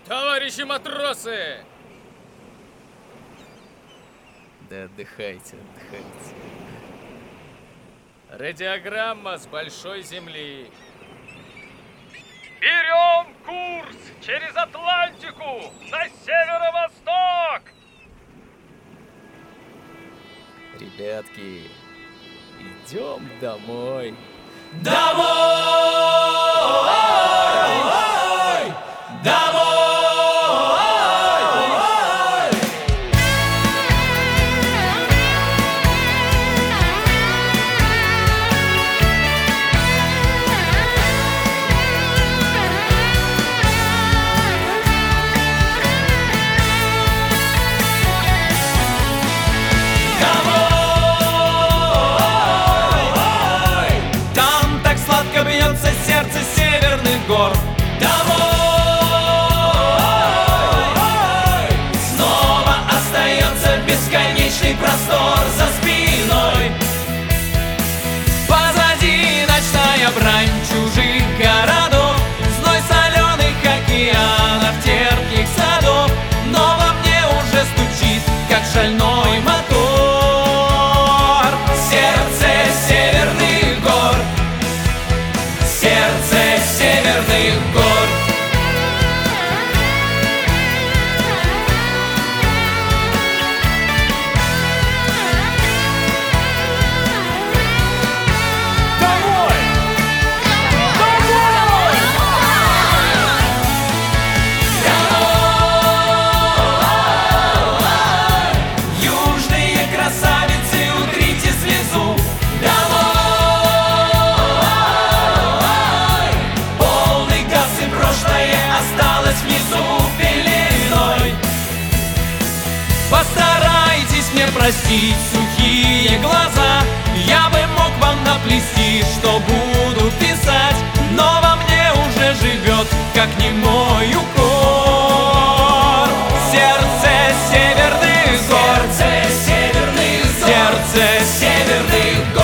Товарищи матросы! Да отдыхайте, отдыхайте. Радиограмма с большой земли. Берем курс через Атлантику на северо-восток! Ребятки, идем домой. Домой! Домой! Там так сладко бьется сердце северных гор. Домой! Снова остается бесконечный простор за спиной. Позади ночная брань чужих городов, зной соленых океанов, терпких садов. Но во мне уже стучит, как шальной мотор, сердце северных гор, сердце северных гор. Домой! Домой! Домой! Южные красавицы, утрите слезу. Домой! Полный газ и прошлое осталось внизу пеленой. Постарайтесь мне простить сухие глаза. Я бы мог вам наплести, что буду писать, но во мне уже живет, как немой укор, сердце северных гор, сердце северных гор, сердце северных гор.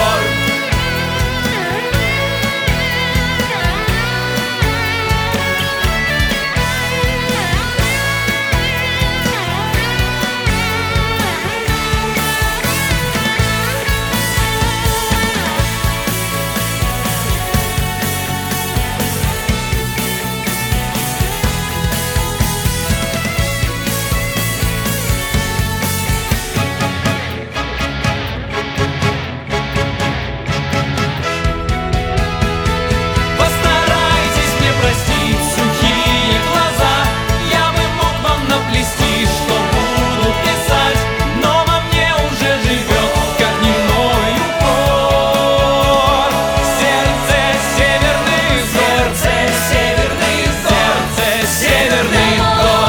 Постарайтесь мне простить сухие глаза. Я бы мог вам наплести, что буду писать, но во мне уже живет, как немой укор, сердце северных гор, сердце северных гор, сердце северных гор,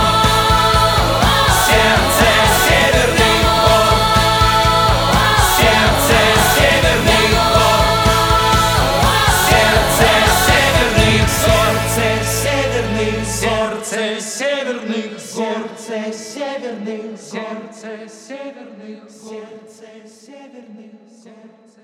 сердце северных гор, сердце северных гор. Сердце северных, сердце северных, сердце северных, сердце северных, сердце северных, сердце северных, сердце.